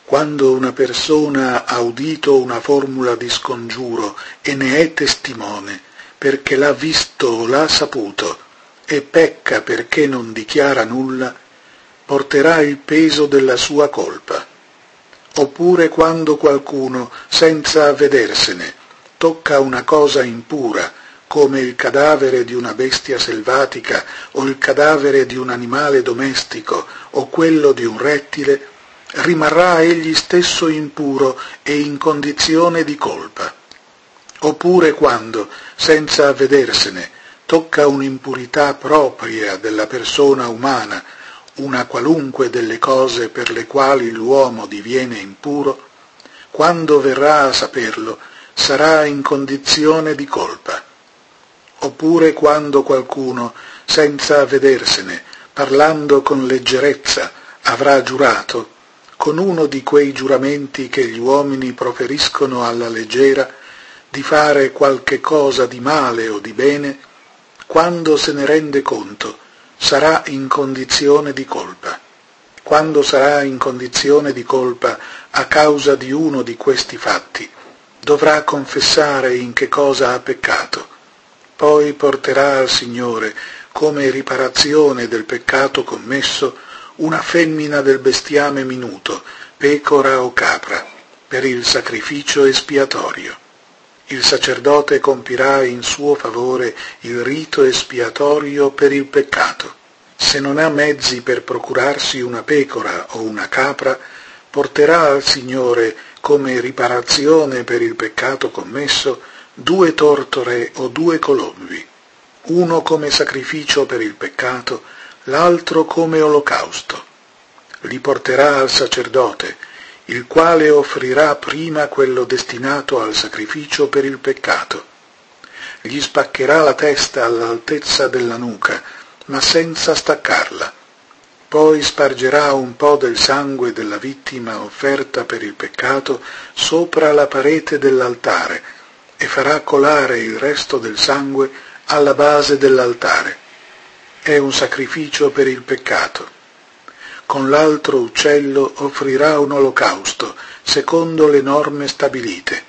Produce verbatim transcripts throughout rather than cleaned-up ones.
Quando una persona ha udito una formula di scongiuro e ne è testimone, perché l'ha visto o l'ha saputo, e pecca perché non dichiara nulla, porterà il peso della sua colpa. Oppure quando qualcuno, senza avvedersene, tocca una cosa impura, come il cadavere di una bestia selvatica o il cadavere di un animale domestico o quello di un rettile, rimarrà egli stesso impuro e in condizione di colpa. Oppure quando, senza avvedersene, tocca un'impurità propria della persona umana, una qualunque delle cose per le quali l'uomo diviene impuro, quando verrà a saperlo, sarà in condizione di colpa. Oppure quando qualcuno, senza avvedersene, parlando con leggerezza, avrà giurato, con uno di quei giuramenti che gli uomini proferiscono alla leggera, di fare qualche cosa di male o di bene, quando se ne rende conto, sarà in condizione di colpa. Quando sarà in condizione di colpa a causa di uno di questi fatti, dovrà confessare in che cosa ha peccato. Poi porterà al Signore, come riparazione del peccato commesso, una femmina del bestiame minuto, pecora o capra, per il sacrificio espiatorio. Il sacerdote compirà in suo favore il rito espiatorio per il peccato. Se non ha mezzi per procurarsi una pecora o una capra, porterà al Signore, come riparazione per il peccato commesso, due tortore o due colombi, uno come sacrificio per il peccato, l'altro come olocausto. Li porterà al sacerdote, il quale offrirà prima quello destinato al sacrificio per il peccato. Gli spaccherà la testa all'altezza della nuca, ma senza staccarla. Poi spargerà un po' del sangue della vittima offerta per il peccato sopra la parete dell'altare e farà colare il resto del sangue alla base dell'altare. È un sacrificio per il peccato. Con l'altro uccello offrirà un olocausto, secondo le norme stabilite.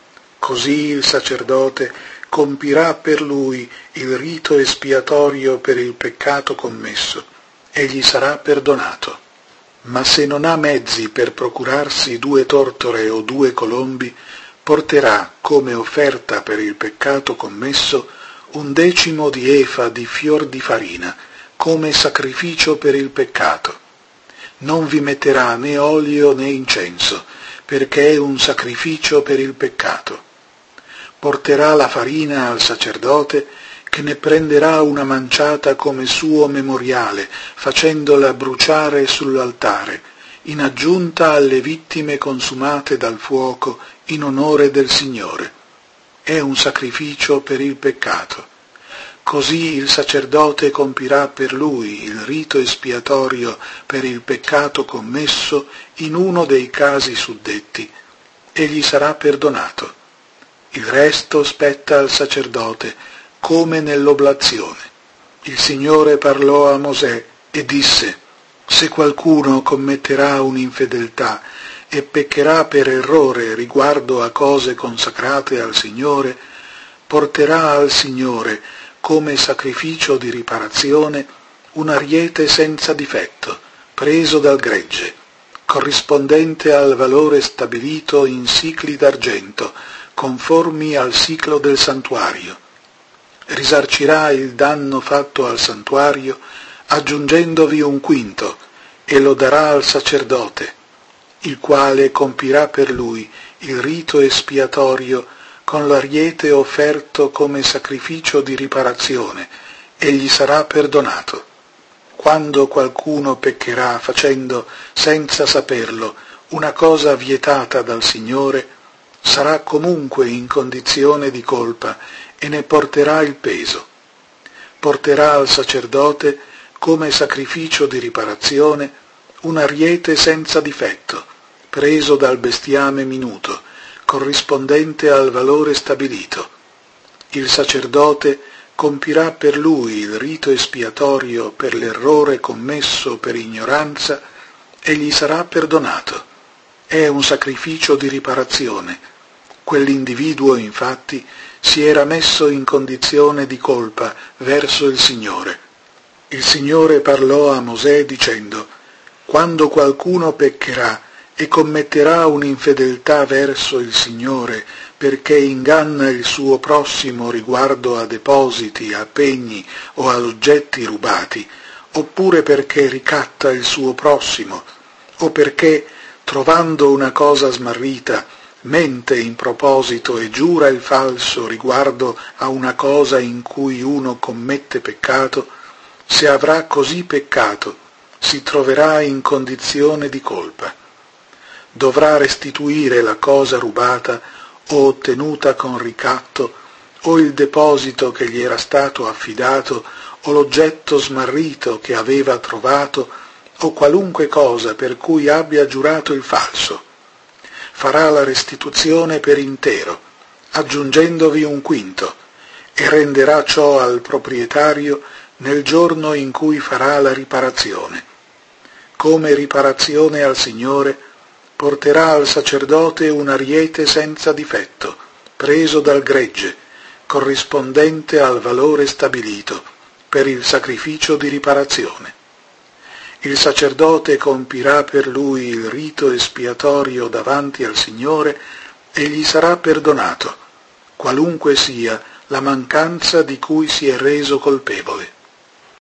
Così il sacerdote compirà per lui il rito espiatorio per il peccato commesso, e gli sarà perdonato. Ma se non ha mezzi per procurarsi due tortore o due colombi, porterà, come offerta per il peccato commesso, un decimo di efa di fior di farina, come sacrificio per il peccato. Non vi metterà né olio né incenso, perché è un sacrificio per il peccato. Porterà la farina al sacerdote, che ne prenderà una manciata come suo memoriale, facendola bruciare sull'altare, in aggiunta alle vittime consumate dal fuoco in onore del Signore. È un sacrificio per il peccato. Così il sacerdote compirà per lui il rito espiatorio per il peccato commesso in uno dei casi suddetti, e gli sarà perdonato. Il resto spetta al sacerdote, come nell'oblazione. Il Signore parlò a Mosè e disse: se qualcuno commetterà un'infedeltà e peccherà per errore riguardo a cose consacrate al Signore, porterà al Signore, come sacrificio di riparazione, un ariete senza difetto, preso dal gregge, corrispondente al valore stabilito in sicli d'argento, conformi al siclo del santuario. Risarcirà il danno fatto al santuario, aggiungendovi un quinto, e lo darà al sacerdote, il quale compirà per lui il rito espiatorio con l'ariete offerto come sacrificio di riparazione, e gli sarà perdonato. Quando qualcuno peccherà facendo, senza saperlo, una cosa vietata dal Signore, sarà comunque in condizione di colpa e ne porterà il peso. Porterà al sacerdote, come sacrificio di riparazione, un ariete senza difetto, preso dal bestiame minuto, corrispondente al valore stabilito. Il sacerdote compirà per lui il rito espiatorio per l'errore commesso per ignoranza, e gli sarà perdonato. è un sacrificio di riparazione. Quell'individuo, infatti, si era messo in condizione di colpa verso il Signore. Il Signore parlò a Mosè dicendo: «Quando qualcuno peccherà e commetterà un'infedeltà verso il Signore perché inganna il suo prossimo riguardo a depositi, a pegni o a oggetti rubati, oppure perché ricatta il suo prossimo, o perché, trovando una cosa smarrita, mente in proposito e giura il falso riguardo a una cosa in cui uno commette peccato, se avrà così peccato, si troverà in condizione di colpa. Dovrà restituire la cosa rubata o ottenuta con ricatto, o il deposito che gli era stato affidato, o l'oggetto smarrito che aveva trovato, o qualunque cosa per cui abbia giurato il falso. Farà la restituzione per intero, aggiungendovi un quinto, e renderà ciò al proprietario nel giorno in cui farà la riparazione. Come riparazione al Signore, porterà al sacerdote un ariete senza difetto, preso dal gregge, corrispondente al valore stabilito, per il sacrificio di riparazione. Il sacerdote compirà per lui il rito espiatorio davanti al Signore e gli sarà perdonato, qualunque sia la mancanza di cui si è reso colpevole.